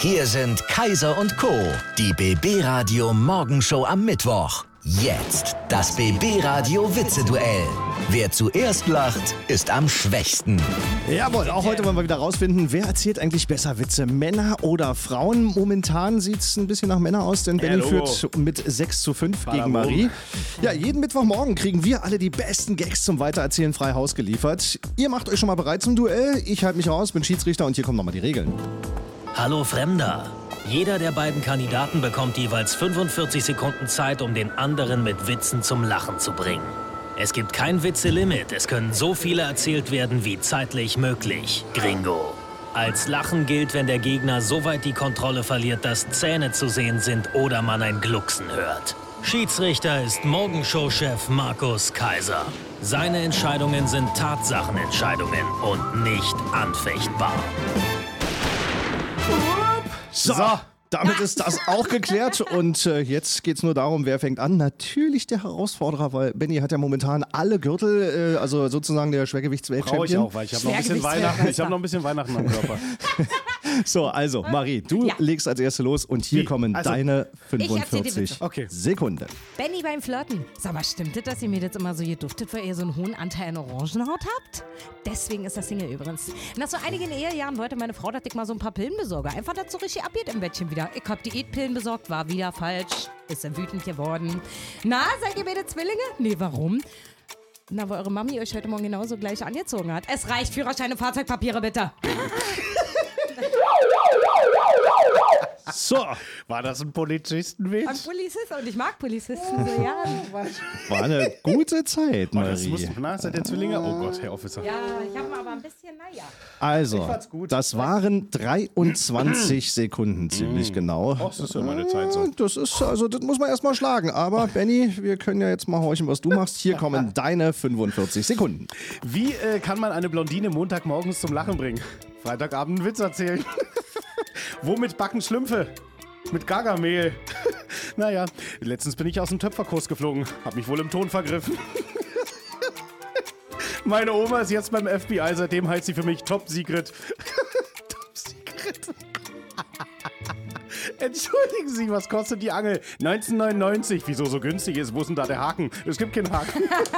Hier sind Kaiser und Co., die BB Radio Morgenshow am Mittwoch. Jetzt das BB Radio Witzeduell. Wer zuerst lacht, ist am schwächsten. Jawohl, auch heute wollen wir wieder rausfinden, wer erzählt eigentlich besser Witze, Männer oder Frauen? Momentan sieht es ein bisschen nach Männer aus, denn Benny führt mit 6:5 gegen Marie. Ja, jeden Mittwochmorgen kriegen wir alle die besten Gags zum Weitererzählen frei Haus geliefert. Ihr macht euch schon mal bereit zum Duell, ich halte mich raus, bin Schiedsrichter und hier kommen nochmal die Regeln. Hallo Fremder. Jeder der beiden Kandidaten bekommt jeweils 45 Sekunden Zeit, um den anderen mit Witzen zum Lachen zu bringen. Es gibt kein Witzelimit, es können so viele erzählt werden, wie zeitlich möglich. Gringo. Als Lachen gilt, wenn der Gegner so weit die Kontrolle verliert, dass Zähne zu sehen sind oder man ein Glucksen hört. Schiedsrichter ist Morgenshow-Chef Markus Kaiser. Seine Entscheidungen sind Tatsachenentscheidungen und nicht anfechtbar. So, damit ist das auch geklärt und jetzt geht es nur darum, wer fängt an. Natürlich der Herausforderer, weil Benny hat ja momentan alle Gürtel, also sozusagen der Schwergewichtsweltchampion. Brauche ich auch, weil ich habe noch ein bisschen Weihnachten am Körper. So, also Marie, du legst als Erste los und hier kommen deine 45 Sekunden. Benny beim Flirten. Sag mal, stimmt das, dass ihr Mädels immer so geduftet, weil ihr so einen hohen Anteil an Orangenhaut habt? Deswegen ist das Single übrigens. Nach so einigen Ehejahren wollte meine Frau, dass ich mal so ein paar Pillen besorge. Einfach, dass so richtig abgeht im Bettchen wieder. Ich hab Diätpillen besorgt, war wieder falsch. Ist dann wütend geworden. Na, seid ihr beide Zwillinge? Nee, warum? Na, weil eure Mami euch heute Morgen genauso gleich angezogen hat. Es reicht, Führerschein und Fahrzeugpapiere, bitte. So. War das ein Polizistenwitz? Ein Polizist und ich mag Polizisten so, ja. War eine gute Zeit, Marie. Seid ihr Zwillinge? Oh Gott, Herr Officer. Ja, ich habe aber ein bisschen, naja. Also, das waren 23 Sekunden, ziemlich genau. Ach, das ist ja meine Zeit so. Das muss man erstmal schlagen. Aber Benny, wir können ja jetzt mal horchen, was du machst. Hier kommen deine 45 Sekunden. Wie kann man eine Blondine Montagmorgens zum Lachen bringen? Freitagabend einen Witz erzählen. Womit backen Schlümpfe? Mit Gargamehl. Naja, letztens bin ich aus dem Töpferkurs geflogen. Hab mich wohl im Ton vergriffen. Meine Oma ist jetzt beim FBI, seitdem heißt sie für mich Top Secret. Top Secret. Entschuldigen Sie, was kostet die Angel? 19,99. Wieso so günstig ist? Wo ist denn da der Haken? Es gibt keinen Haken.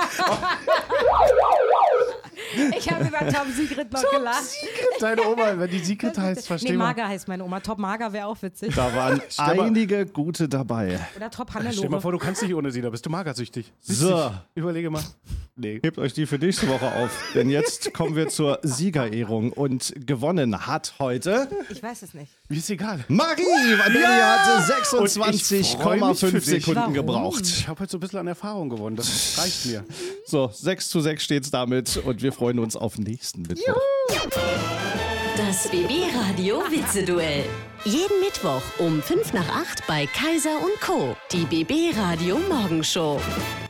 Ich habe über Top Secret noch gelacht. Secret, deine Oma, wenn die Secret heißt, verstehe Nee, Mager heißt meine Oma. Top Mager wäre auch witzig. Da waren einige gute dabei. Oder Top Hannelore. Stell dir mal vor, du kannst nicht ohne sie, da bist du magersüchtig. So. Überlege mal. Nee. Hebt euch die für nächste Woche auf, denn jetzt kommen wir zur Siegerehrung und gewonnen hat heute... Ich weiß es nicht. Mir ist egal. Marie, weil Benny hatte 26,5 Sekunden gebraucht. Ich habe heute so ein bisschen an Erfahrung gewonnen, das reicht mir. So, 6:6 steht's damit und wir freuen uns auf nächsten Mittwoch. Das BB Radio Witzeduell. Jeden Mittwoch um 7:55 bei Kaiser und Co. Die BB Radio Morgenshow.